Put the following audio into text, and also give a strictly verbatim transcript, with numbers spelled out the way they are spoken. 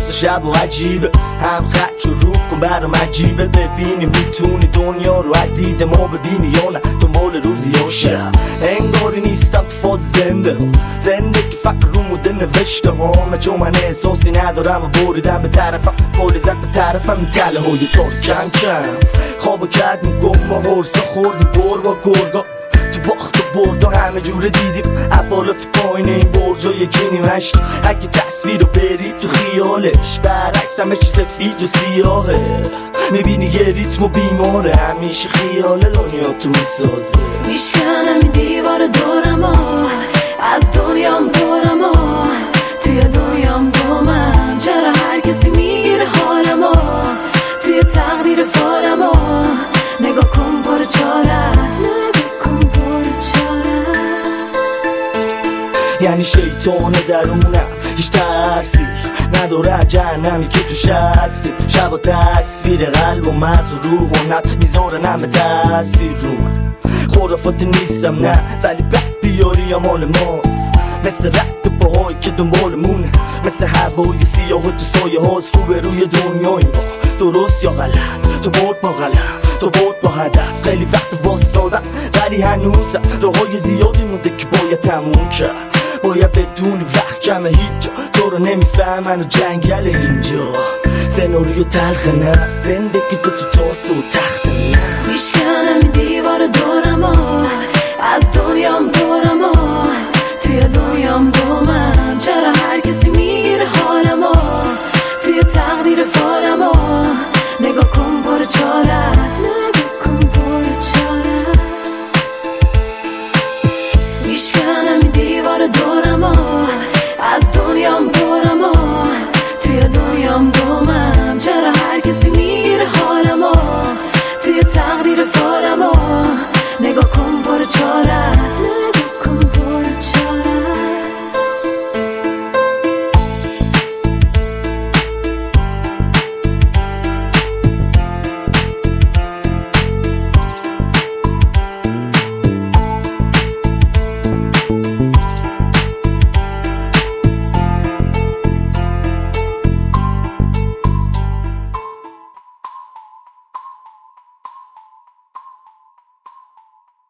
واسه شب و عجیبه، هم خط و رو کن برام عجیبه. ببینی میتونی دنیا رو عدید ما ببینی یا نه دنبال روزی یا شب. انگاری نیستم تو فاز زنده ها، زندگی فقر رو موده نوشته ها. چون من احساسی ندارم و بریدم به طرفم، پول زد به طرفم این تله های تار کم کم. خوابو کردیم گم ما هرسا خوردیم بر با گرگا، تو باخت و بردا همه جوره دیدیم عبالا تو پایین این برجا یکی نیمشت. اگه تصویر رو برید تو خیالش برعکس همه چی سفید و سیاهه. میبینی یه ریتم و بیماره، همیشه خیال دنیا تو میسازه. میشکنم این دیوار دورم از دنیام دورم توی دنیام دومم. چرا هر کسی میگیره حالم توی تقدیر فالم. نگاه کن پر چاله است، یعنی شیطان درونم هیچ ترسی نداره، جهنمی که توش هستیم. شب و تصویر قلب و مغز و روح و نت میذاره نمه تاثیر رو من. خرافات نیستم نه ولی بد بیاری یا مال ماست، مثل رد پاهایی که دنبال مونه، مثل هوای سیاه تو سایه هاست رو به روی دنیای ما. درست یا غلط، تو برد با قلم، تو برد با هدف. خیلی وقت واسادم ولی هنوزم راههای زیادی مونده که باید تموم کرد. باید بدونی وقت کمه هیچ جا تو رو نمیفهمن و جنگل اینجا. سناریو تلخ نه، زندگی تو تو تاس و تخت نه. میشکنم این دیوار دورم از دنیام دورم